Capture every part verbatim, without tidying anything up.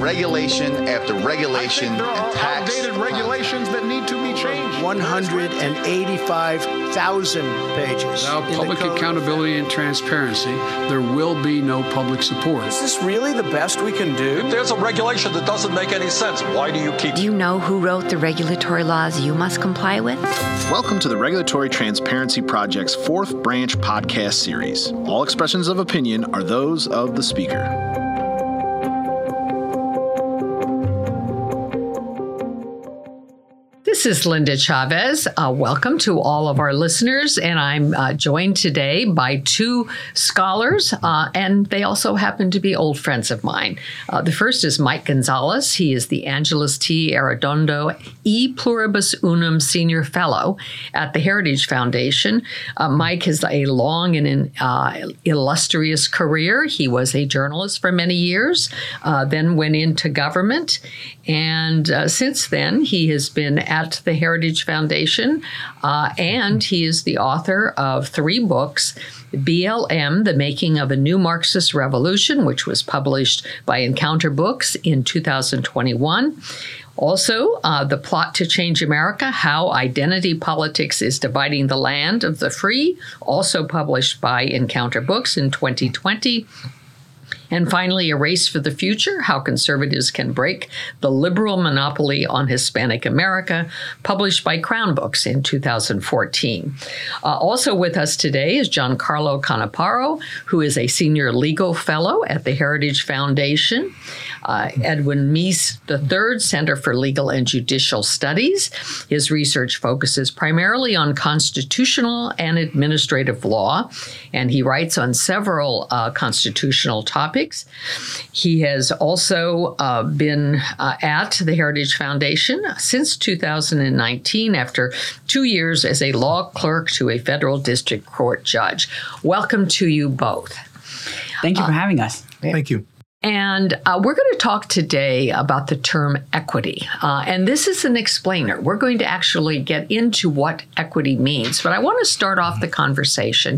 regulation after regulation I think there are and tax. outdated regulations that need to be changed. one hundred eighty-five thousand pages. Without in public the code. accountability and transparency, there will be no public support. Is this really the best we can do? If there's a regulation that doesn't make any sense, why do you keep Do you know who wrote the regulatory laws you must comply with? Welcome to the Regulatory Transparency Project's fourth branch podcast series. All expressions of opinion are those of the speaker. This is Linda Chavez. Uh, welcome to all of our listeners, and I'm uh, joined today by two scholars, uh, and they also happen to be old friends of mine. Uh, the first is Mike Gonzalez. He is the Angeles T. Arredondo E Pluribus Unum Senior Fellow at the Heritage Foundation. Uh, Mike has a long and uh, illustrious career. He was a journalist for many years, uh, then went into government, and uh, since then he has been at the Heritage Foundation, uh, and he is the author of three books: B L M, The Making of a New Marxist Revolution, which was published by Encounter Books in two thousand twenty-one. Also, uh, The Plot to Change America, How Identity Politics is Dividing the Land of the Free, also published by Encounter Books in twenty twenty. And finally, A Race for the Future, How Conservatives Can Break the Liberal Monopoly on Hispanic America, published by Crown Books in two thousand fourteen. Uh, also with us today is Giancarlo Canaparo, who is a senior legal fellow at the Heritage Foundation. Uh, Edwin Meese the third, Center for Legal and Judicial Studies. His research focuses primarily on constitutional and administrative law, and he writes on several uh, constitutional topics. He has also uh, been uh, at the Heritage Foundation since two thousand nineteen, after two years as a law clerk to a federal district court judge. Welcome to you both. Thank you for having us. Thank you. And uh, we're going to talk today about the term equity. Uh, and this is an explainer. We're going to actually get into what equity means. But I want to start off the conversation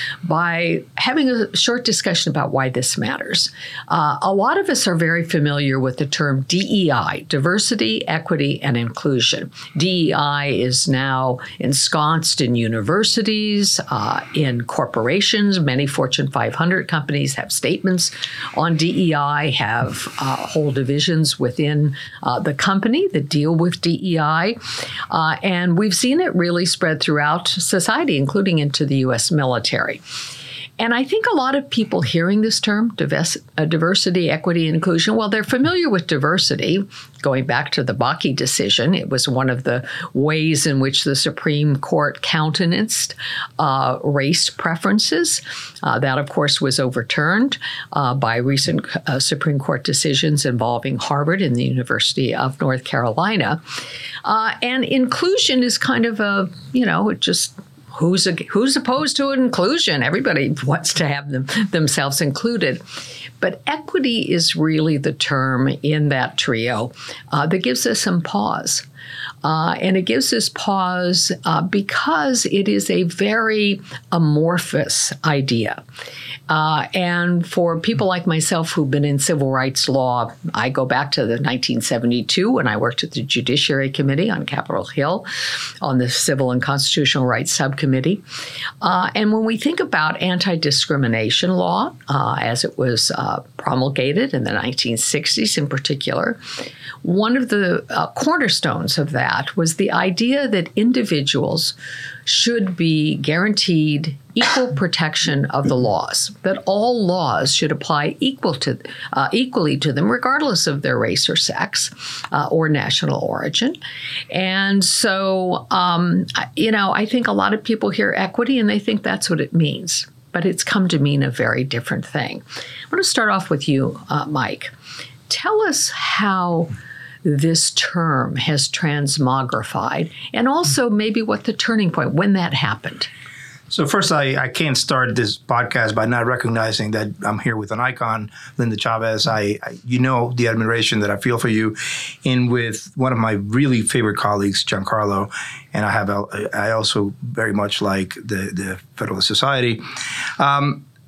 by having a short discussion about why this matters. Uh, a lot of us are very familiar with the term D E I, diversity, equity, and inclusion. D E I is now ensconced in universities, uh, in corporations. Many Fortune five hundred companies have statements on D E I. I have uh, whole divisions within uh, the company that deal with D E I, uh, and we've seen it really spread throughout society, including into the U S military. And I think a lot of people hearing this term, diversity, equity, and inclusion, well, they're familiar with diversity. Going back to the Bakke decision, it was one of the ways in which the Supreme Court countenanced uh, race preferences. Uh, that, of course, was overturned uh, by recent uh, Supreme Court decisions involving Harvard and the University of North Carolina. Uh, and inclusion is kind of a, you know, it just... Who's a, who's opposed to inclusion? Everybody wants to have them themselves included. But equity is really the term in that trio uh, that gives us some pause. Uh, and it gives us pause uh, because it is a very amorphous idea. Uh, and for people like myself who've been in civil rights law, I go back to the nineteen seventy-two when I worked at the Judiciary Committee on Capitol Hill on the Civil and Constitutional Rights Subcommittee. Uh, and when we think about anti-discrimination law, uh, as it was uh, promulgated in the nineteen sixties in particular, one of the uh, cornerstones of that was the idea that individuals should be guaranteed equal protection of the laws, that all laws should apply equal to, uh, equally to them, regardless of their race or sex uh, or national origin. And so, um, you know, I think a lot of people hear equity and they think that's what it means, but it's come to mean a very different thing. I want to start off with you, uh, Mike. Tell us how this term has transmogrified, and also maybe what the turning point, when that happened. So first, I, I can't start this podcast by not recognizing that I'm here with an icon, Linda Chavez. I, I you know the admiration that I feel for you, and with one of my really favorite colleagues, Giancarlo, and I have I also very much like the the Federalist Society. Um,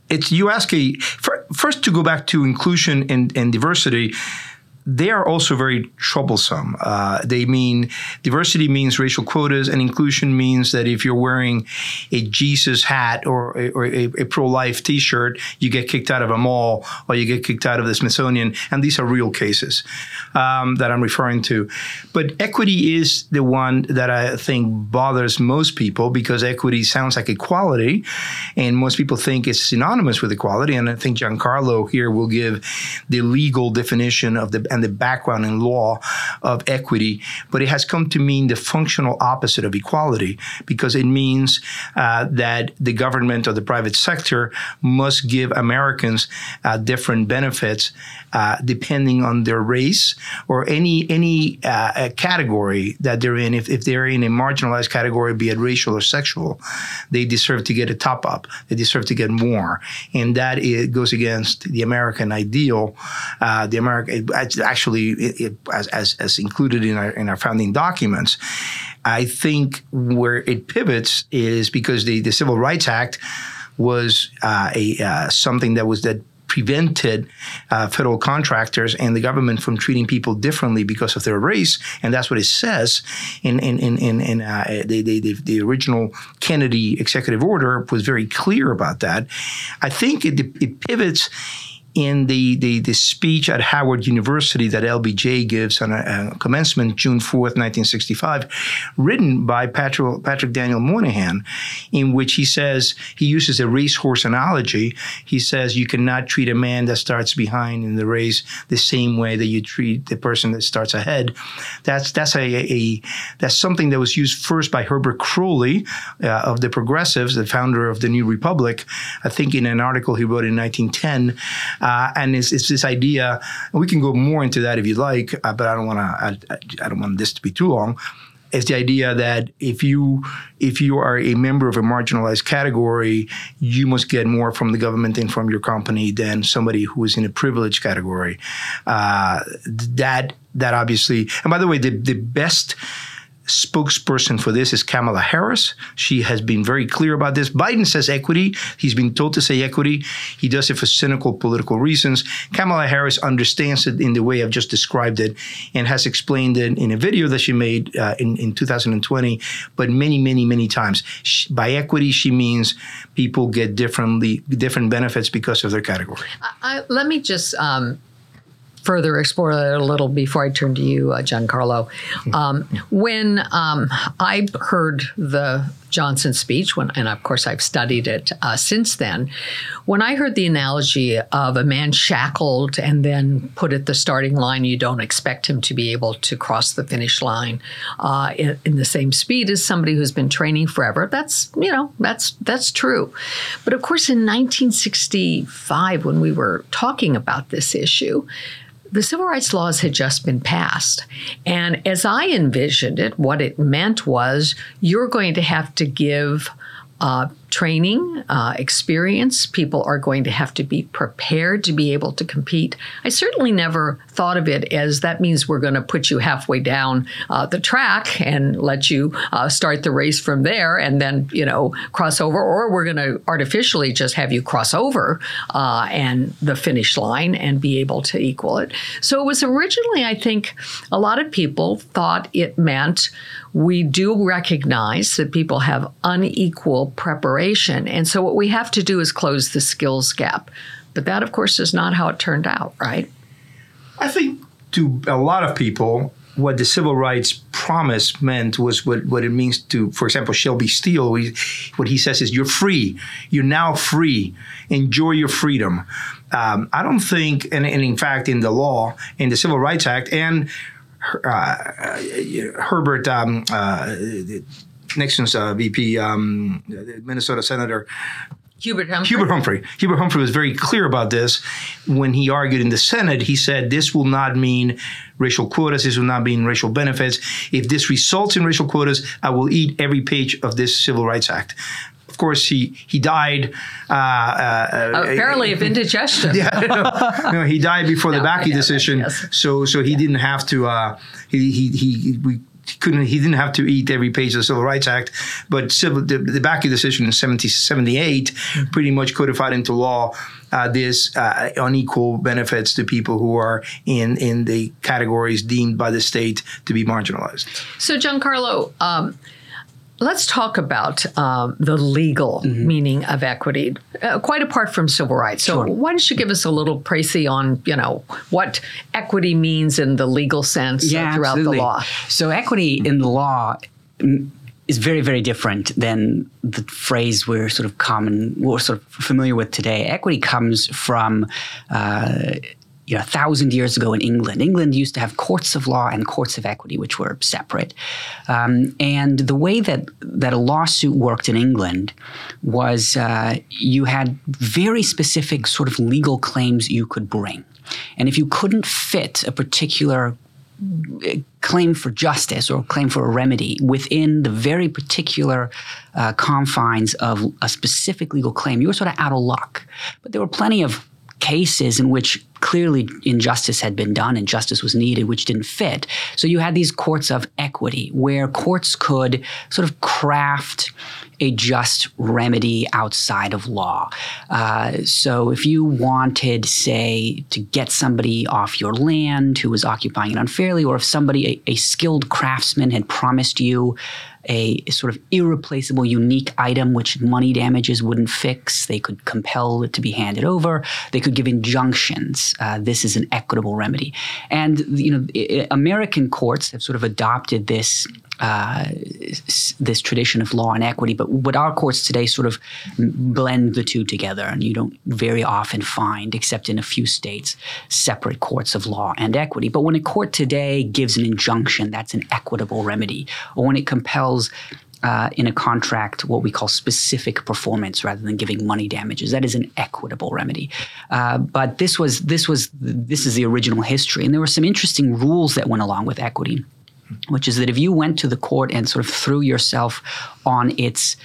it's you ask a first to go back to inclusion and, and diversity. They are also very troublesome. Uh, they mean diversity means racial quotas, and inclusion means that if you're wearing a Jesus hat or a, or a, a pro-life T-shirt, you get kicked out of a mall or you get kicked out of the Smithsonian. And these are real cases um, that I'm referring to. But equity is the one that I think bothers most people, because equity sounds like equality, and most people think it's synonymous with equality. And I think Giancarlo here will give the legal definition of the and the background in law of equity, but it has come to mean the functional opposite of equality, because it means uh, that the government or the private sector must give Americans uh, different benefits uh, depending on their race or any any uh, category that they're in. If, if they're in a marginalized category, be it racial or sexual, they deserve to get a top up. They deserve to get more, and that it goes against the American ideal. Uh, the American actually, it, it, as, as as included in our in our founding documents. I think where it pivots is because the, the Civil Rights Act was uh, a uh, something that was that prevented uh, federal contractors and the government from treating people differently because of their race, and that's what it says in in in in, in uh, the, the the original Kennedy executive order was very clear about that. I think it, it pivots in the, the, the speech at Howard University that L B J gives on a, a commencement, June fourth, nineteen sixty-five, written by Patrick, Patrick Daniel Moynihan, in which he says, he uses a racehorse analogy. He says, you cannot treat a man that starts behind in the race the same way that you treat the person that starts ahead. That's that's a, a that's something that was used first by Herbert Crowley uh, of the Progressives, the founder of the New Republic, I think in an article he wrote in nineteen ten. Uh, and it's, it's this idea, and we can go more into that if you like, uh, but I don't want to. I, I don't want this to be too long. It's the idea that if you if you are a member of a marginalized category, you must get more from the government and from your company than somebody who is in a privileged category. Uh, that that obviously, and by the way, the the best spokesperson for this is Kamala Harris. She has been very clear about this. Biden says equity. He's been told to say equity. He does it for cynical political reasons. Kamala Harris understands it in the way I've just described it and has explained it in a video that she made uh, in, in two thousand twenty, but many, many, many times. She, by equity, she means people get differently, different benefits because of their category. I, I, let me just um, further explore that a little before I turn to you, uh, Giancarlo. Um, when um, I heard the Johnson speech, when, and of course I've studied it uh, since then, when I heard the analogy of a man shackled and then put at the starting line, you don't expect him to be able to cross the finish line uh, in, in the same speed as somebody who's been training forever. That's, you know, that's that's true. But of course, in nineteen sixty-five, when we were talking about this issue, the civil rights laws had just been passed. And as I envisioned it, what it meant was you're going to have to give uh, training, uh, experience. People are going to have to be prepared to be able to compete. I certainly never thought of it as that means we're going to put you halfway down uh, the track and let you uh, start the race from there and then, you know, cross over, or we're going to artificially just have you cross over uh, and the finish line and be able to equal it. So it was originally, I think, a lot of people thought it meant we do recognize that people have unequal preparation. And so what we have to do is close the skills gap. But that, of course, is not how it turned out, right? I think to a lot of people, what the civil rights promise meant was what, what it means to, for example, Shelby Steele. We, what he says is, you're free. You're now free. Enjoy your freedom. Um, I don't think, and, and in fact, in the law, in the Civil Rights Act, and uh, Herbert um, uh, Nixon's uh, V P, um, Minnesota Senator Hubert Humphrey. Hubert Humphrey. Hubert Humphrey was very clear about this when he argued in the Senate. He said, this will not mean racial quotas. This will not mean racial benefits. If this results in racial quotas, I will eat every page of this Civil Rights Act. Of course, he he died. Uh, uh, Apparently, of indigestion. Yeah, no, no, he died before no, the Bakke know, decision. yes. So so he yeah. didn't have to. Uh, he he he. We, couldn't he didn't have to eat every page of the Civil Rights Act, but civil, the, the Bakke decision in seventeen seventy-eight mm-hmm. pretty much codified into law uh, this uh, unequal benefits to people who are in in the categories deemed by the state to be marginalized. So, Giancarlo, um, let's talk about um, the legal mm-hmm. meaning of equity, uh, quite apart from civil rights. So sure. why don't you give us a little précis on, you know, what equity means in the legal sense yeah, uh, throughout absolutely. the law? So equity in the law is very, very different than the phrase we're sort of common, we're sort of familiar with today. Equity comes from uh, You know, a thousand years ago in England, England used to have courts of law and courts of equity, which were separate. Um, and the way that, that a lawsuit worked in England was uh, you had very specific sort of legal claims you could bring. And if you couldn't fit a particular claim for justice or claim for a remedy within the very particular uh, confines of a specific legal claim, you were sort of out of luck. But there were plenty of cases in which clearly injustice had been done and justice was needed, which didn't fit. So you had these courts of equity where courts could sort of craft a just remedy outside of law. Uh, so if you wanted, say, to get somebody off your land who was occupying it unfairly, or if somebody, a, a skilled craftsman had promised you a sort of irreplaceable, unique item which money damages wouldn't fix, they could compel it to be handed over. They could give injunctions. Uh, this is an equitable remedy. And, you know, American courts have sort of adopted this Uh, this tradition of law and equity, but what our courts today sort of blend the two together, and you don't very often find, except in a few states, separate courts of law and equity. But when a court today gives an injunction, that's an equitable remedy. Or when it compels uh, in a contract what we call specific performance rather than giving money damages, that is an equitable remedy. Uh, but this was this was this is the original history, and there were some interesting rules that went along with equity, which is that if you went to the court and sort of threw yourself on its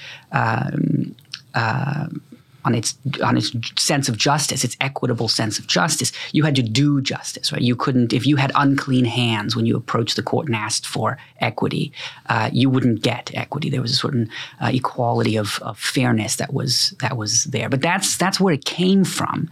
um, uh, on its on its sense of justice, its equitable sense of justice, you had to do justice, right? You couldn't, if you had unclean hands when you approached the court and asked for equity, uh, you wouldn't get equity. There was a certain uh, equality of, of fairness that was that was there. But that's that's where it came from.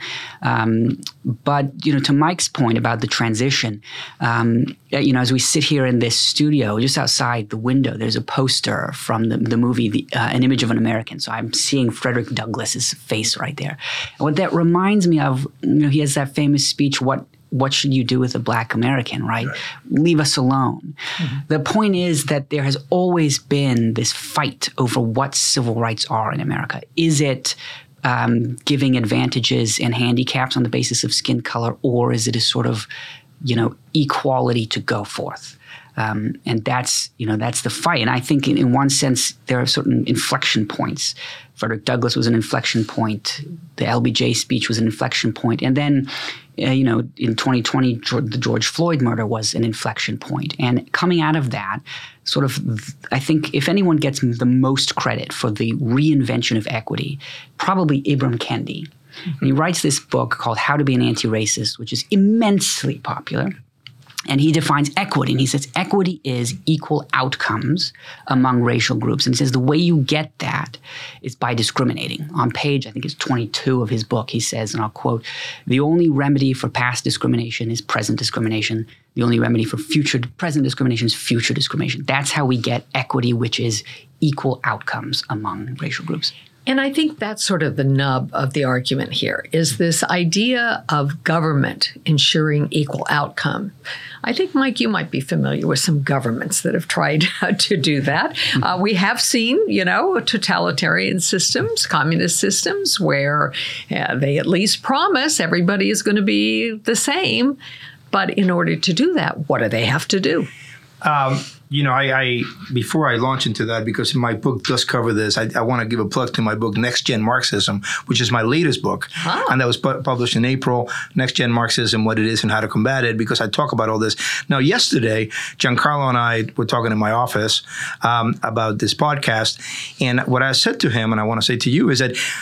Um, but you know, to Mike's point about the transition, um, you know, as we sit here in this studio, just outside the window, there's a poster from the, the movie the, uh, An Image of an American. So I'm seeing Frederick Douglass's face right there. And what that reminds me of, you know, he has that famous speech, what what should you do with a black American, right? right. Leave us alone. Mm-hmm. The point is that there has always been this fight over what civil rights are in America. Is it um, giving advantages and handicaps on the basis of skin color, or is it a sort of, you know, equality to go forth? Um, and that's, you know, that's the fight. And I think in, in one sense, there are certain inflection points. Frederick Douglass was an inflection point. The L B J speech was an inflection point. And then, uh, you know, in twenty twenty, the George Floyd murder was an inflection point. And coming out of that, sort of, I think if anyone gets the most credit for the reinvention of equity, probably Ibram Kendi. Mm-hmm. And he writes this book called How to Be an Anti-Racist, which is immensely popular. And he defines equity, and he says equity is equal outcomes among racial groups. And he says the way you get that is by discriminating. On page, I think it's twenty-two of his book, he says, and I'll quote, "The only remedy for past discrimination is present discrimination. The only remedy for future present discrimination is future discrimination." That's how we get equity, which is equal outcomes among racial groups. And I think that's sort of the nub of the argument here, is this idea of government ensuring equal outcome. I think, Mike, you might be familiar with some governments that have tried to do that. Uh, we have seen, you know, totalitarian systems, communist systems, where uh, they at least promise everybody is going to be the same. But in order to do that, what do they have to do? Um, you know, I, I before I launch into that, because my book does cover this, I, I want to give a plug to my book, Next Gen Marxism, which is my latest book. Oh. And that was pu- published in April, Next Gen Marxism, What It Is and How to Combat It, because I talk about all this. Now, yesterday, Giancarlo and I were talking in my office um, about this podcast. And what I said to him, and I want to say to you, is that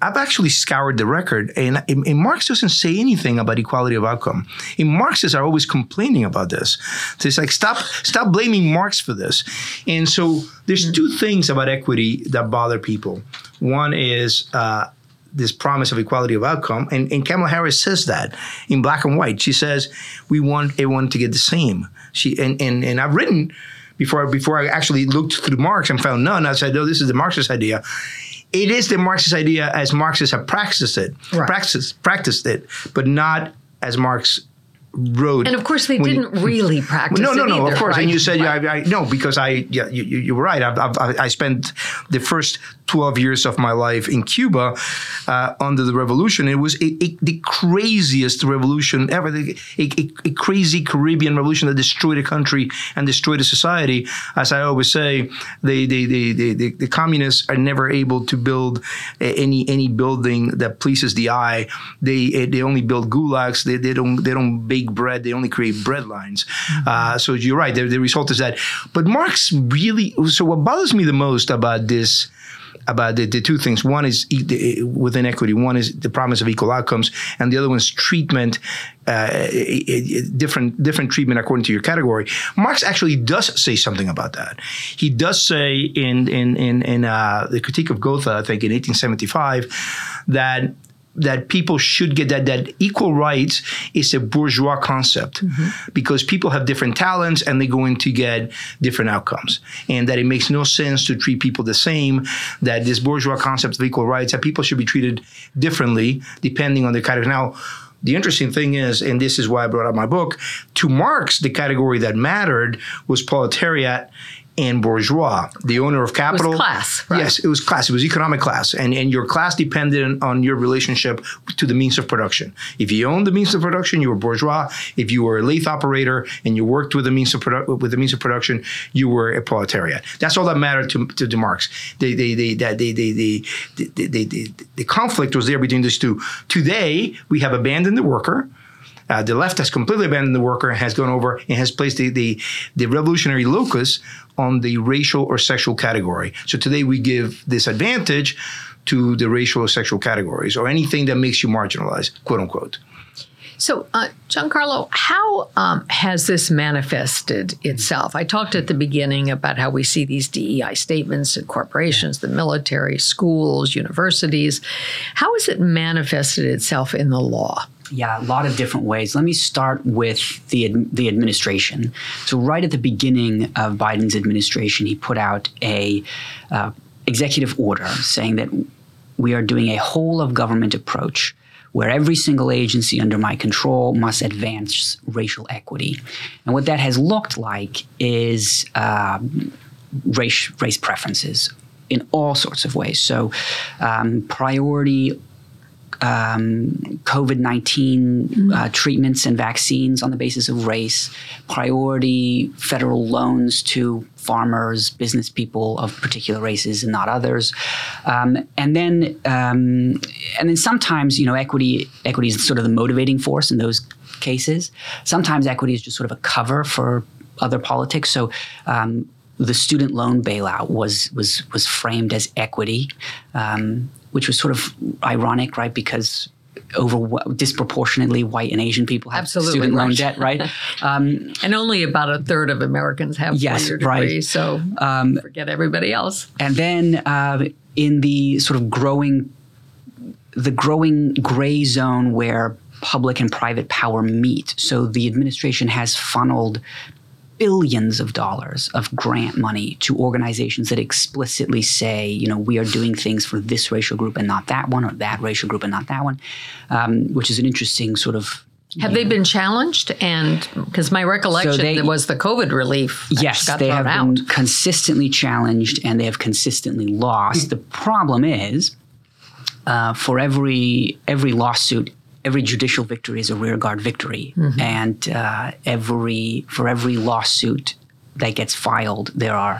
I've actually scoured the record, and, and, and Marx doesn't say anything about equality of outcome. And Marxists are always complaining about this. So it's like, stop, stop blaming Marx for this. And so there's two things about equity that bother people. One is uh, this promise of equality of outcome, and, and Kamala Harris says that in black and white. She says we want everyone to get the same. She and and, and I've written before before I actually looked through Marx and found none. I said, no, this is the Marxist idea. It is the Marxist idea as Marxists have practiced it, right. practiced practiced it, but not as Marx wrote. And of course, they didn't you, really practice no, no, it no, either, of course. right? And you said, right. yeah, I, I, no, because I, yeah, you, you were right. I've, I've, I spent the first twelve years of my life in Cuba uh, under the revolution. It was a, a, the craziest revolution ever, a, a, a crazy Caribbean revolution that destroyed a country and destroyed a society. As I always say, they, they, they, they, they, the communists are never able to build any any building that pleases the eye. They they only build gulags. They, they don't they don't bake bread. They only create bread lines. Mm-hmm. Uh, so you're right. The, the result is that. But Marx really. So what bothers me the most about this. About the, the two things. One is e- within equity. One is the promise of equal outcomes, and the other one is treatment, uh, different different treatment according to your category. Marx actually does say something about that. He does say in in in, in uh, the Critique of Goethe, I think in eighteen seventy-five, that. that people should get that, that equal rights is a bourgeois concept mm-hmm. because people have different talents and they're going to get different outcomes. And that it makes no sense to treat people the same, that this bourgeois concept of equal rights, that people should be treated differently depending on their category. Now, the interesting thing is, and this is why I brought up my book, to Marx, the category that mattered was proletariat and bourgeois, the owner of capital. It was class, right? Yes, it was class. It was economic class. And, and your class depended on your relationship to the means of production. If you owned the means of production, you were bourgeois. If you were a lathe operator and you worked with the means of, produ- with the means of production, you were a proletariat. That's all that mattered to, to, to Marx. They, they, they, they, they, they, they, they, they, they, the conflict was there between these two. Today, we have abandoned the worker. Uh, the left has completely abandoned the worker and has gone over and has placed the, the, the revolutionary locus on the racial or sexual category. So today we give this advantage to the racial or sexual categories or anything that makes you marginalized, quote unquote. So, uh, Giancarlo, how um, has this manifested itself? I talked at the beginning about how we see these D E I statements in corporations, the military, schools, universities. How has it manifested itself in the law? Yeah, a lot of different ways. Let me start with the the administration. So right at the beginning of Biden's administration, he put out a uh, executive order saying that we are doing a whole of government approach where every single agency under my control must advance racial equity. And what that has looked like is um, race, race preferences in all sorts of ways. So um, priority Um, COVID nineteen mm-hmm. uh, treatments and vaccines on the basis of race, priority federal loans to farmers, business people of particular races and not others, um, and then um, and then sometimes you know equity equity is sort of the motivating force in those cases. Sometimes equity is just sort of a cover for other politics. So. Um, The student loan bailout was was was framed as equity, um, which was sort of ironic, right? Because over disproportionately white and Asian people have Absolutely student loan right. debt, right? Um, and only about a third of Americans have yes, one-year degree, right. so um, forget everybody else. And then uh, in the sort of growing, the growing gray zone where public and private power meet, so the administration has funneled billions of dollars of grant money to organizations that explicitly say, you know, we are doing things for this racial group and not that one, or that racial group and not that one, um, which is an interesting sort of. Have they been challenged? And because my recollection So they, was the COVID relief. Yes, got they thrown have out. been consistently challenged and they have consistently lost. The problem is, uh, for every every lawsuit, every judicial victory is a rearguard victory, mm-hmm. and uh, every for every lawsuit that gets filed, there are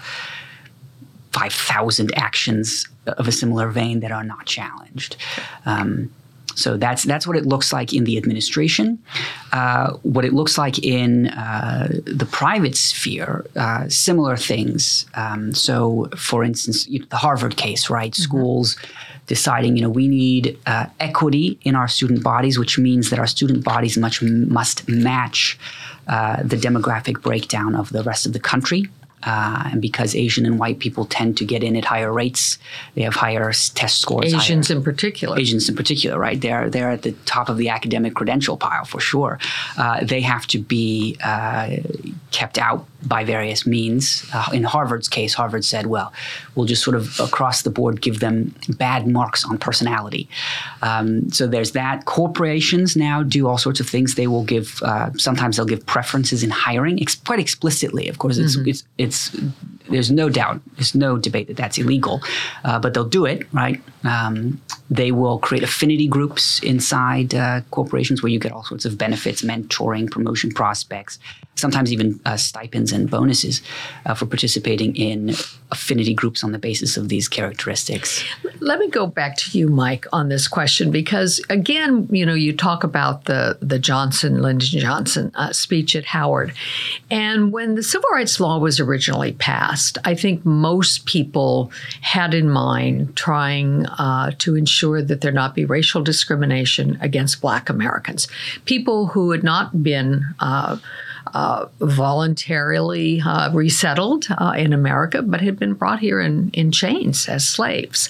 five thousand actions of a similar vein that are not challenged. Um, so that's that's what it looks like in the administration. Uh, what it looks like in uh, the private sphere, uh, similar things. Um, so, for instance, the Harvard case, right? Mm-hmm. Schools deciding, you know, we need uh, equity in our student bodies, which means that our student bodies much must match uh, the demographic breakdown of the rest of the country. Uh, and because Asian and white people tend to get in at higher rates, they have higher test scores. Asians higher, in particular. Asians in particular, right? They're they're at the top of the academic credential pile for sure. Uh, they have to be uh, kept out by various means. Uh, in Harvard's case, Harvard said, well, we'll just sort of across the board give them bad marks on personality. Um, so there's that. Corporations now do all sorts of things. They will give, uh, sometimes they'll give preferences in hiring, ex- quite explicitly. Of course, it's, mm-hmm. it's, it's, there's no doubt, there's no debate that that's illegal, uh, but they'll do it, right? Um, they will create affinity groups inside uh, corporations where you get all sorts of benefits, mentoring, promotion prospects, sometimes even uh, stipends and bonuses uh, for participating in affinity groups on the basis of these characteristics. Let me go back to you, Mike, on this question, because again, you know, you talk about the, the Johnson, Lyndon Johnson uh, speech at Howard. And when the civil rights law was originally passed, I think most people had in mind trying uh, to ensure that there not be racial discrimination against Black Americans, people who had not been uh, Uh, voluntarily uh, resettled uh, in America, but had been brought here in, in chains as slaves.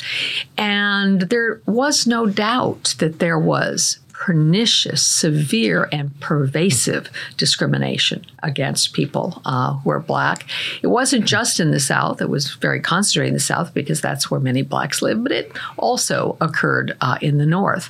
And there was no doubt that there was pernicious, severe, and pervasive discrimination against people uh, who are Black. It wasn't just in the South. It was very concentrated in the South because that's where many Blacks live, but it also occurred uh, in the North.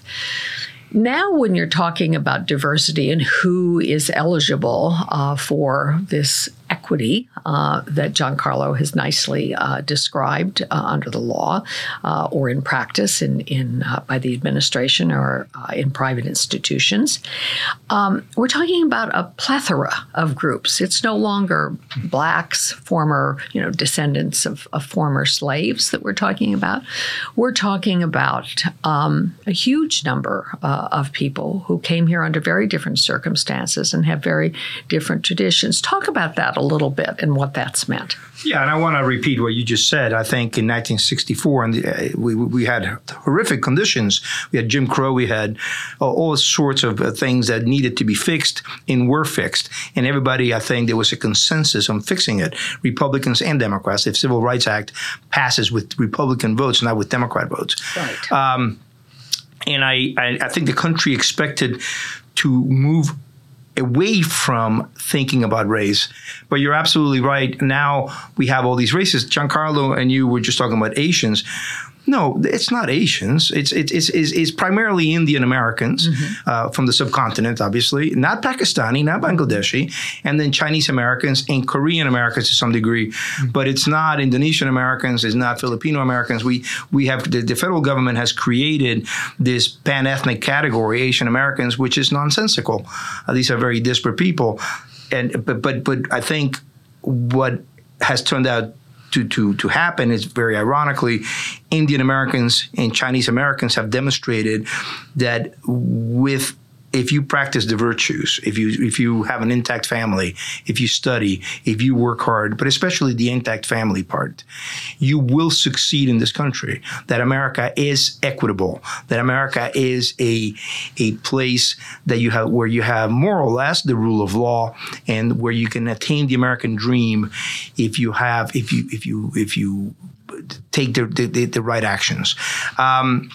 Now, when you're talking about diversity and who is eligible uh, for this equity uh, that Giancarlo has nicely uh, described uh, under the law uh, or in practice in, in uh, by the administration or uh, in private institutions, um, we're talking about a plethora of groups. It's no longer Blacks, former, you know, descendants of, of former slaves that we're talking about. We're talking about um, a huge number uh, of people who came here under very different circumstances and have very different traditions. Talk about that a little bit and what that's meant. Yeah, and I want to repeat what you just said. I think in nineteen sixty-four, and uh, we we had horrific conditions. We had Jim Crow. We had uh, all sorts of uh, things that needed to be fixed and were fixed. And everybody, I think, there was a consensus on fixing it. Republicans and Democrats. The Civil Rights Act passes with Republican votes, not with Democrat votes. Right. Um, and I, I, I think the country expected to move away from thinking about race. But you're absolutely right. Now we have all these races. Giancarlo and you were just talking about Asians. No, it's not Asians. It's it's it's, it's, it's primarily Indian Americans mm-hmm. uh, from the subcontinent, obviously, not Pakistani, not Bangladeshi, and then Chinese Americans and Korean Americans to some degree. Mm-hmm. But it's not Indonesian Americans. It's not Filipino Americans. We we have the, the federal government has created this pan-ethnic category, Asian Americans, which is nonsensical. Uh, these are very disparate people, and but but but I think what has turned out To, to, to happen is very ironically, Indian Americans and Chinese Americans have demonstrated that with if you practice the virtues, if you if you have an intact family, if you study, if you work hard, but especially the intact family part, you will succeed in this country. That America is equitable. That America is a a place that you have where you have more or less the rule of law, and where you can attain the American dream if you have if you if you if you take the the, the right actions. Um,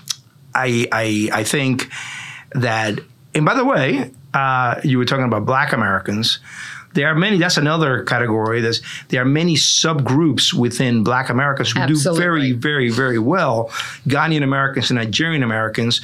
I I I think that. And by the way, uh, you were talking about Black Americans. There are many, that's another category. There's, there are many subgroups within Black Americans who Absolutely. do very, very, very well. Ghanaian Americans and Nigerian Americans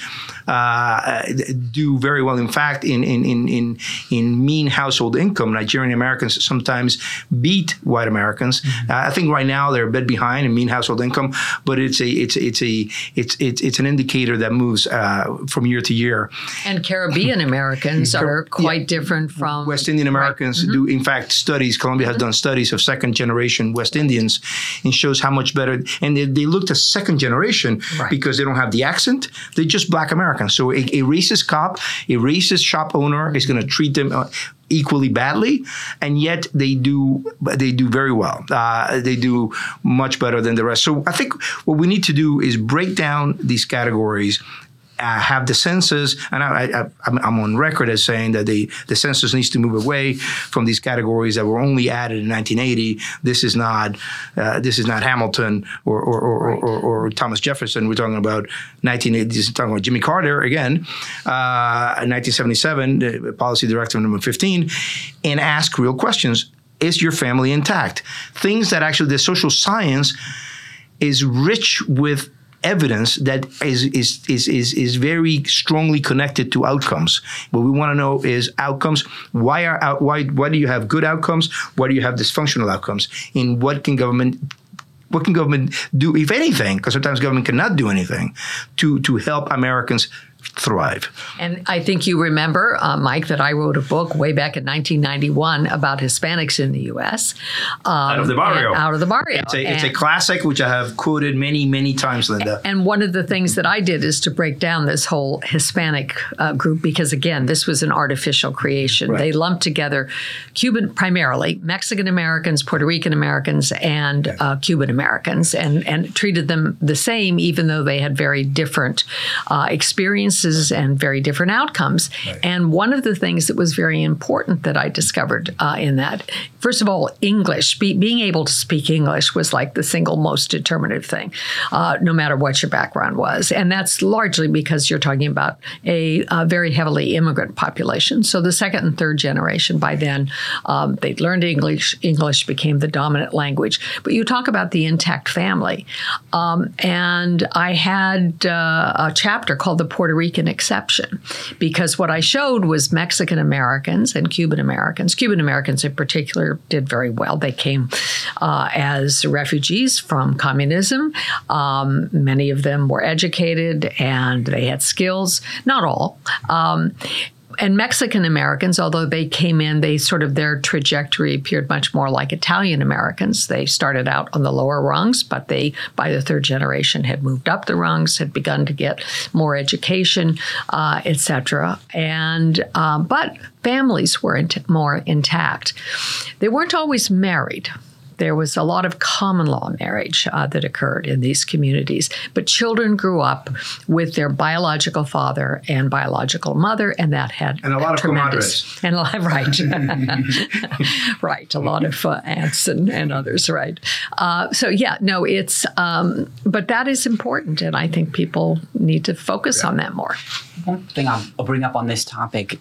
uh, do very well. In fact, in, in, in, in, in mean household income, Nigerian Americans sometimes beat white Americans. Mm-hmm. Uh, I think right now they're a bit behind in mean household income, but it's a it's it's a it's it's, it's an indicator that moves uh, from year to year. And Caribbean Americans are quite yeah. different from West Indian Americans. Right. Mm-hmm. Do in fact studies. Columbia has done studies of second generation West Indians, and shows how much better. And they, they looked at second generation right. because they don't have the accent. They're just Black Americans. So a, a racist cop, a racist shop owner is going to treat them. Uh, equally badly, and yet they do they do very well. Uh, they do much better than the rest. So I think what we need to do is break down these categories. Uh, have the census, and I, I, I'm, I'm on record as saying that the, the census needs to move away from these categories that were only added in nineteen eighty. This is not uh, this is not Hamilton or or, or, right. or or Thomas Jefferson. We're talking about nineteen eighty. This is talking about Jimmy Carter again, uh, in nineteen seventy-seven, the policy directive number fifteen, and ask real questions. Is your family intact? Things that actually the social science is rich with evidence that is is is is is very strongly connected to outcomes. What we want to know is outcomes. Why are out, why why do you have good outcomes? Why do you have dysfunctional outcomes? And what can government what can government do, if anything? Because sometimes government cannot do anything to to help Americans thrive. And I think you remember, uh, Mike, that I wrote a book way back in nineteen ninety-one about Hispanics in the U S Um, out of the barrio. Out of the barrio. It's a, it's a classic, which I have quoted many, many times, Linda. And one of the things that I did is to break down this whole Hispanic uh, group, because, again, this was an artificial creation. Right. They lumped together Cuban, primarily, Mexican Americans, Puerto Rican Americans, and uh, Cuban Americans, and, and treated them the same, even though they had very different uh, experiences and very different outcomes. Right. And one of the things that was very important that I discovered uh, in that, first of all, English, be, being able to speak English was like the single most determinative thing, uh, no matter what your background was. And that's largely because you're talking about a, a very heavily immigrant population. So the second and third generation, by then, um, they'd learned English. English became the dominant language. But you talk about the intact family. Um, and I had uh, a chapter called The Puerto Rican Exception, because what I showed was Mexican Americans and Cuban Americans. Cuban Americans in particular did very well. They came uh, as refugees from communism. Um, many of them were educated and they had skills. Not all. Um, And Mexican Americans, although they came in, they sort of, their trajectory appeared much more like Italian Americans. They started out on the lower rungs, but they, by the third generation, had moved up the rungs, had begun to get more education, uh, et cetera. And, uh, but families were int- more intact. They weren't always married. There was a lot of common law marriage uh, that occurred in these communities. But children grew up with their biological father and biological mother, and that had and a lot tremendous, of comadres. And a lot, right, right, a lot of uh, aunts and, and others, right. Uh, so yeah, no, it's, um, but that is important, and I think people need to focus yeah. on that more. One thing I'll, I'll bring up on this topic,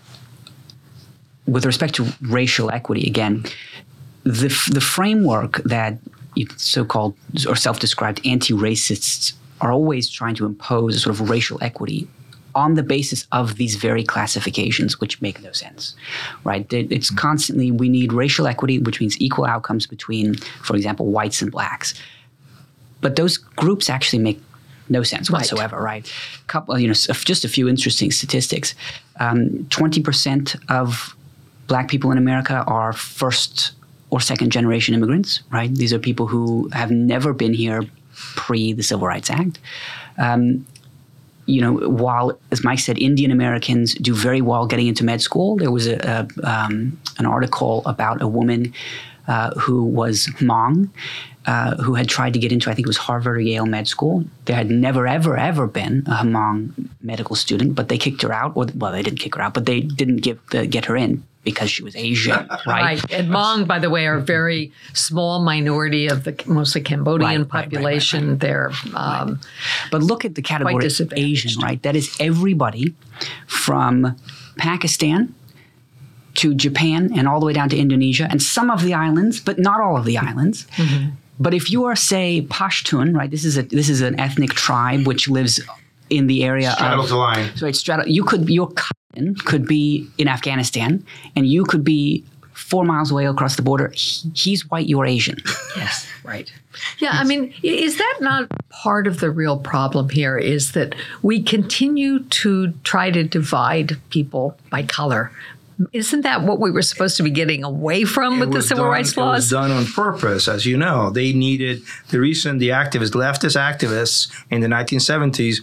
with respect to racial equity, again, The the framework that you so-called or self-described anti-racists are always trying to impose a sort of racial equity on the basis of these very classifications, which make no sense, right? It's constantly, we need racial equity, which means equal outcomes between, for example, whites and blacks. But those groups actually make no sense whatsoever, right? right? Couple, you know, just a few interesting statistics. Um, twenty percent of black people in America are first or second generation immigrants, right? These are people who have never been here pre the Civil Rights Act. Um, you know, while, as Mike said, Indian Americans do very well getting into med school, there was a, a um, an article about a woman uh, who was Hmong, uh, who had tried to get into, I think it was Harvard or Yale med school. There had never, ever, ever been a Hmong medical student, but they kicked her out. Or, well, they didn't kick her out, but they didn't give the, get her in because she was Asian, right? Right. And Hmong, by the way, are a very small minority of the mostly Cambodian right, population. Right, right, right. They're, um, right. But look at the category Asian, right? That is everybody from Pakistan to Japan and all the way down to Indonesia and some of the islands, but not all of the islands. Mm-hmm. But if you are, say, Pashtun, right? This is a this is an ethnic tribe which lives in the area straddles of the line. So it's straddle. You could your cousin could be in Afghanistan, and you could be four miles away across the border. He, he's white, you're Asian. Yes, right. Yeah, I mean, is that not part of the real problem here? Is that we continue to try to divide people by color. Isn't that what we were supposed to be getting away from with the civil done, rights laws? It was done on purpose, as you know. They needed the recent, the activists, leftist activists in the nineteen seventies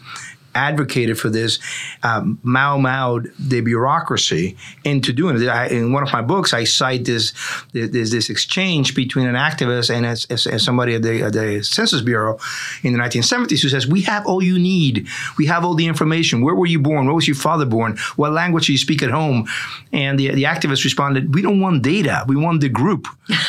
advocated for this, um, Mau Mau'd the bureaucracy into doing it. I, in one of my books, I cite this there's this exchange between an activist and as, as, as somebody at the, at the Census Bureau in the nineteen seventies who says, we have all you need. We have all the information. Where were you born? Where was your father born? What language do you speak at home? And the, the activist responded, we don't want data. We want the group.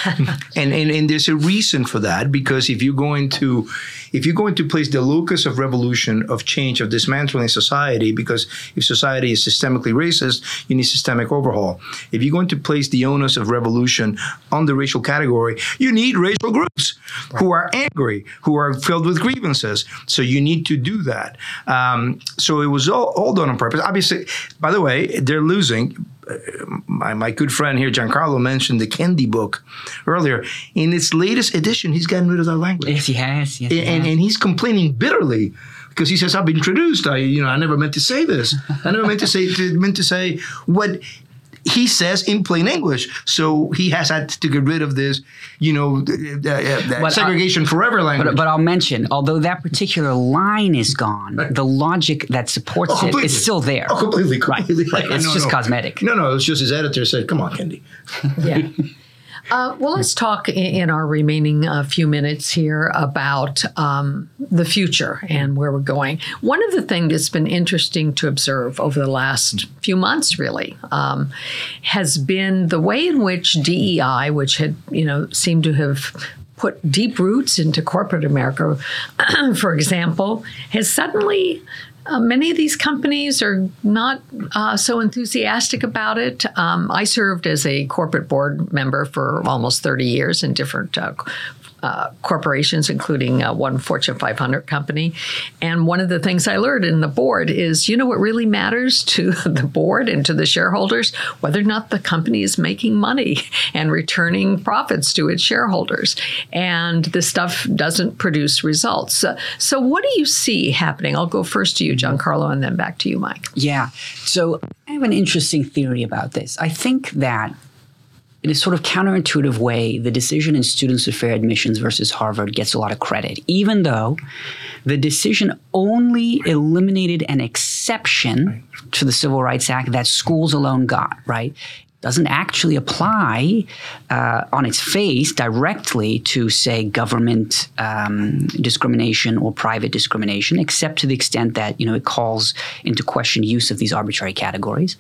and, and and there's a reason for that, because if you're going to if you're going to place the locus of revolution, of change, of dismantling society, because if society is systemically racist, you need systemic overhaul. If you're going to place the onus of revolution on the racial category, you need racial groups right. who are angry, who are filled with grievances. So you need to do that. Um, so it was all, all done on purpose. Obviously, by the way, they're losing. My, my good friend here, Giancarlo, mentioned the Kendi book earlier. In its latest edition, he's gotten rid of that language. Yes, he has. Yes, he and, has. and, and he's complaining bitterly because he says, "I've been introduced. I, you know, I never meant to say this. I never meant to say to, meant to say what he says in plain English." So he has had to get rid of this, you know, uh, uh, segregation I, forever language. But, but I'll mention, although that particular line is gone, right. the logic that supports oh, it is still there. Oh, completely, completely. Right. Right. It's no, just no. cosmetic. No, no, it's just his editor said, "Come on, Kendi." Yeah. Uh, well, let's talk in, in our remaining uh, few minutes here about um, the future and where we're going. One of the things that's been interesting to observe over the last few months, really, um, has been the way in which D E I, which had, you know, seemed to have put deep roots into corporate America, for example, has suddenly Uh, many of these companies are not uh, so enthusiastic about it. Um, I served as a corporate board member for almost thirty years in different uh, uh, corporations, including uh, one Fortune five hundred company. And one of the things I learned in the board is, you know what really matters to the board and to the shareholders? Whether or not the company is making money and returning profits to its shareholders. And this stuff doesn't produce results. Uh, so what do you see happening? I'll go first to you, Giancarlo, and then back to you, Mike. Yeah. So I have an interesting theory about this. I think that in a sort of counterintuitive way, the decision in Students of Fair Admissions versus Harvard gets a lot of credit, even though the decision only eliminated an exception to the Civil Rights Act that schools alone got, right? Doesn't actually apply uh, on its face directly to, say, government um, discrimination or private discrimination, except to the extent that, you know, it calls into question use of these arbitrary categories.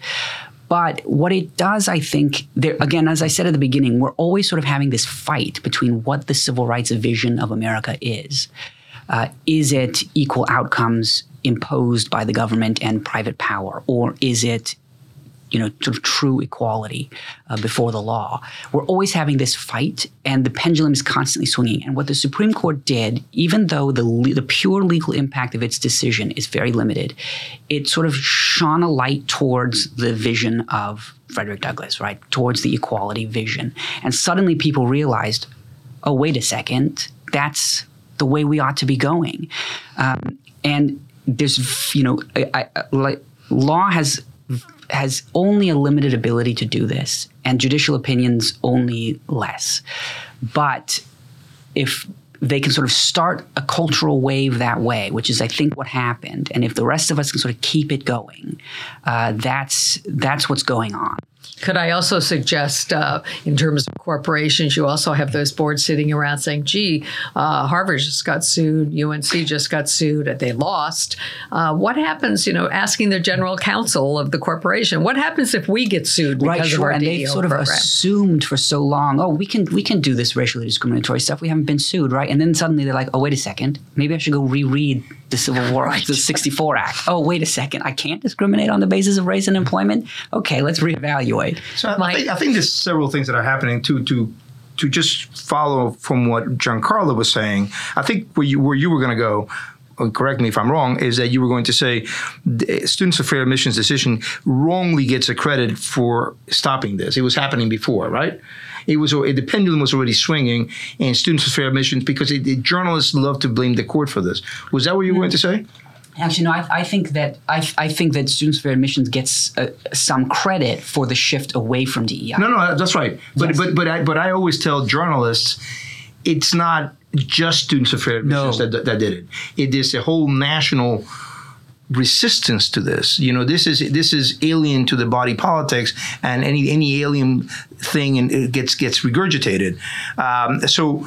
But what it does, I think, there, again, as I said at the beginning, we're always sort of having this fight between what the civil rights vision of America is. Uh, is it equal outcomes imposed by the government and private power, or is it, you know, sort of true equality uh, before the law? We're always having this fight, and the pendulum is constantly swinging. And what the Supreme Court did, even though the le- the pure legal impact of its decision is very limited, it sort of shone a light towards the vision of Frederick Douglass, right? Towards the equality vision. And suddenly people realized, oh, wait a second, that's the way we ought to be going. Um, and there's, you know, I, I, like, law has has only a limited ability to do this, and judicial opinions only less. But if they can sort of start a cultural wave that way, which is, I think, what happened, and if the rest of us can sort of keep it going, uh, that's that's what's going on. Could I also suggest, uh, in terms of corporations, you also have those boards sitting around saying, gee, uh, Harvard just got sued, U N C just got sued, and they lost. Uh, what happens, you know, asking the general counsel of the corporation, what happens if we get sued because right, sure. of our and D E O they've sort of program? assumed for so long, oh, we can we can do this racially discriminatory stuff. We haven't been sued, right? And then suddenly they're like, oh, wait a second, maybe I should go reread the Civil War, right. the sixty-four Act. Oh, wait a second, I can't discriminate on the basis of race and employment? Okay, let's reevaluate. So I think, I think there's several things that are happening to to to just follow from what Giancarlo was saying. I think where you where you were going to go, and correct me if I'm wrong, is that you were going to say the Students of Fair Admissions decision wrongly gets a credit for stopping this. It was happening before, right? It was the pendulum was already swinging, and Students of Fair Admissions, because it, it, journalists love to blame the court for this. Was that what you were going to say? Actually, no. I, I think that I, I think that Students of Fair Admissions gets uh, some credit for the shift away from D E I. No, no, that's right. But yes. but but I but I always tell journalists, it's not just Students of Fair Admissions no. that that did it. It is a whole national resistance to this. You know, this is this is alien to the body politics, and any any alien thing and it gets gets regurgitated. Um, so.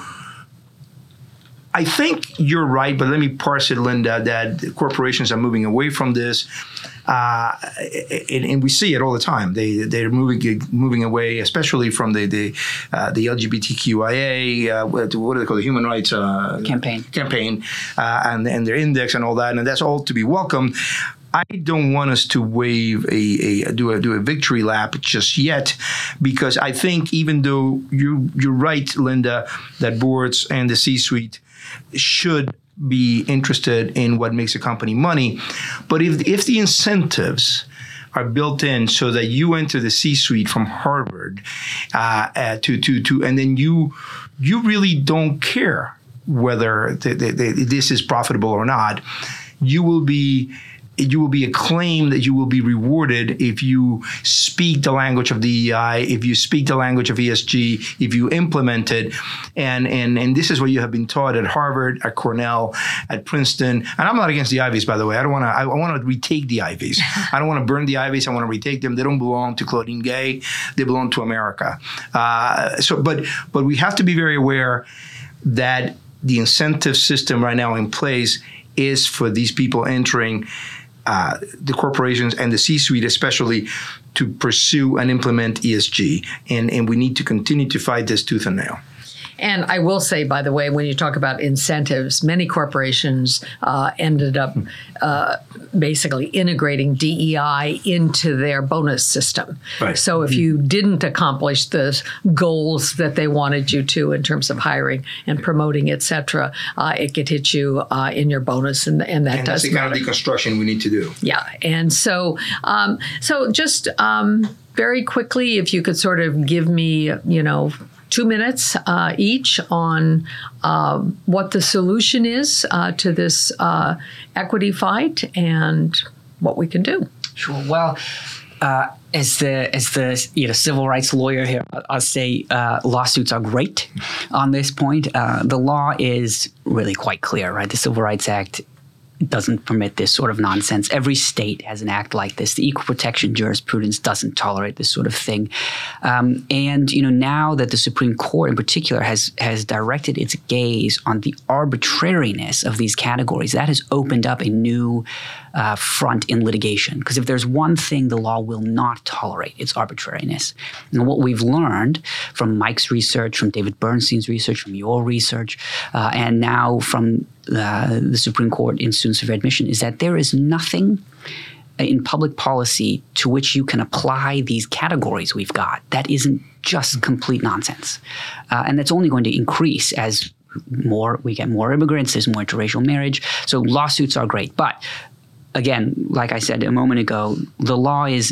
I think you're right, but let me parse it, Linda, that corporations are moving away from this. Uh, and, and we see it all the time. They they're moving moving away, especially from the the uh, the L G B T Q I A, uh, what do they call it, the human rights uh, campaign, campaign, uh, and and their index and all that, and that's all to be welcomed. I don't want us to wave a, a do a do a victory lap just yet, because I think even though you you're right, Linda, that boards and the C-suite should be interested in what makes a company money. But if if the incentives are built in so that you enter the C-suite from Harvard uh, uh, to to to, and then you you really don't care whether the, the, the, this is profitable or not, you will be. You will be acclaimed, that you will be rewarded if you speak the language of D E I, if you speak the language of E S G, if you implement it. And, and, and this is what you have been taught at Harvard, at Cornell, at Princeton. And I'm not against the Ivies, by the way. I don't want to, I, I want to retake the Ivies. I don't want to burn the Ivies. I want to retake them. They don't belong to Claudine Gay. They belong to America. Uh, so, but, but we have to be very aware that the incentive system right now in place is for these people entering Uh, the corporations and the C-suite especially to pursue and implement E S G. And, and we need to continue to fight this tooth and nail. And I will say, by the way, when you talk about incentives, many corporations uh, ended up uh, basically integrating D E I into their bonus system. Right. So if you didn't accomplish the goals that they wanted you to in terms of hiring and promoting, et cetera, uh, it could hit you uh, in your bonus, and, and that and does that's the kind of deconstruction we need to do. Yeah. And so, um, so just um, very quickly, if you could sort of give me, you know, two minutes uh, each on uh, what the solution is uh, to this uh, equity fight and what we can do. Sure. Well, uh, as the as the you know civil rights lawyer here, I'll say uh, lawsuits are great on this point. Uh, the law is really quite clear, right? The Civil Rights Act doesn't permit this sort of nonsense. Every state has an act like this. The equal protection jurisprudence doesn't tolerate this sort of thing. Um, and you know, now that the Supreme Court in particular has has directed its gaze on the arbitrariness of these categories, that has opened up a new uh, front in litigation. Because if there's one thing the law will not tolerate, it's arbitrariness. And what we've learned from Mike's research, from David Bernstein's research, from your research, uh, and now from Uh, the Supreme Court in students of admission, is that there is nothing in public policy to which you can apply these categories we've got that isn't just complete nonsense. Uh, and that's only going to increase as more we get more immigrants, there's more interracial marriage. So lawsuits are great. But again, like I said a moment ago, the law is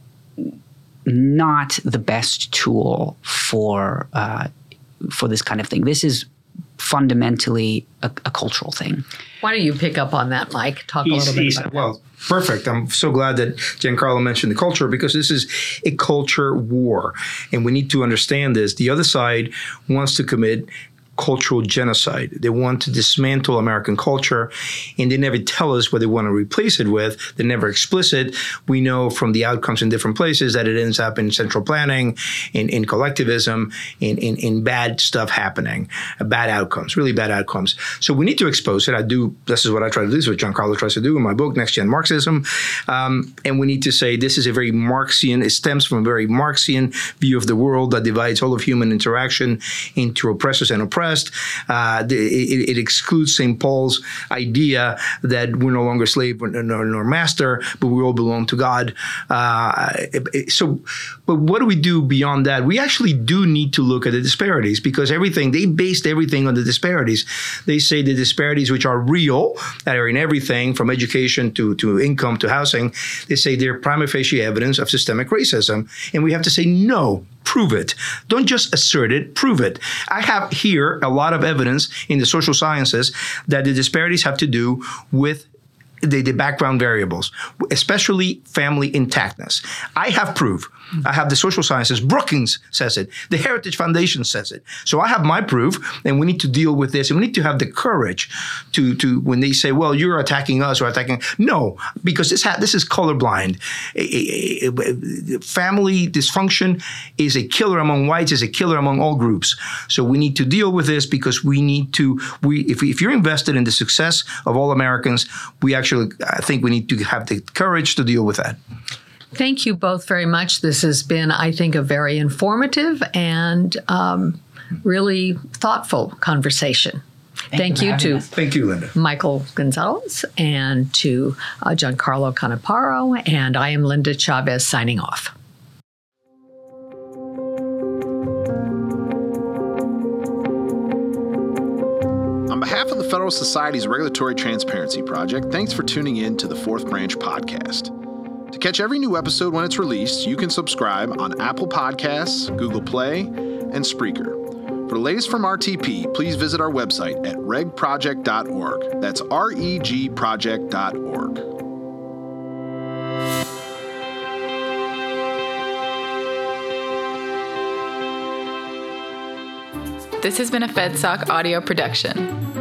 not the best tool for uh, for this kind of thing. This is fundamentally a, a cultural thing. Why don't you pick up on that, Mike? Talk He's, a little bit he's, about well, that. Perfect. I'm so glad that Giancarlo mentioned the culture, because this is a culture war, and we need to understand this. The other side wants to commit cultural genocide. They want to dismantle American culture, and they never tell us what they want to replace it with. They're never explicit. We know from the outcomes in different places that it ends up in central planning, in, in collectivism, in, in, in bad stuff happening, uh, bad outcomes, really bad outcomes. So we need to expose it. I do. This is what I try to do. This is what Giancarlo tries to do in my book, Next Gen Marxism. Um, and we need to say this is a very Marxian, it stems from a very Marxian view of the world that divides all of human interaction into oppressors and oppressed. Uh, the, it, it excludes Saint Paul's idea that we're no longer slave nor, nor master, but we all belong to God. Uh, so, but what do we do beyond that? We actually do need to look at the disparities, because everything, they based everything on the disparities. They say the disparities, which are real, that are in everything from education to, to income to housing, they say they're prima facie evidence of systemic racism. And we have to say, no, prove it. Don't just assert it, prove it. I have here a lot of evidence in the social sciences that the disparities have to do with the, the background variables, especially family intactness. I have proof. I have the social sciences. Brookings says it. The Heritage Foundation says it. So I have my proof, and we need to deal with this. And we need to have the courage to, to when they say, well, you're attacking us or attacking. No, because this ha- this is colorblind. A, a, a, family dysfunction is a killer among whites, is a killer among all groups. So we need to deal with this because we need to, we if, we, if you're invested in the success of all Americans, we actually, I think we need to have the courage to deal with that. Thank you both very much. This has been, I think, a very informative and um, really thoughtful conversation. Thank, Thank you to us. Thank you, Linda. Michael Gonzalez and to uh, Giancarlo Canaparo. And I am Linda Chavez signing off. On behalf of the Federal Society's Regulatory Transparency Project, thanks for tuning in to the Fourth Branch podcast. To catch every new episode when it's released, you can subscribe on Apple Podcasts, Google Play, and Spreaker. For the latest from R T P, please visit our website at reg project dot org. That's R E G project dot org. This has been a FedSoc audio production.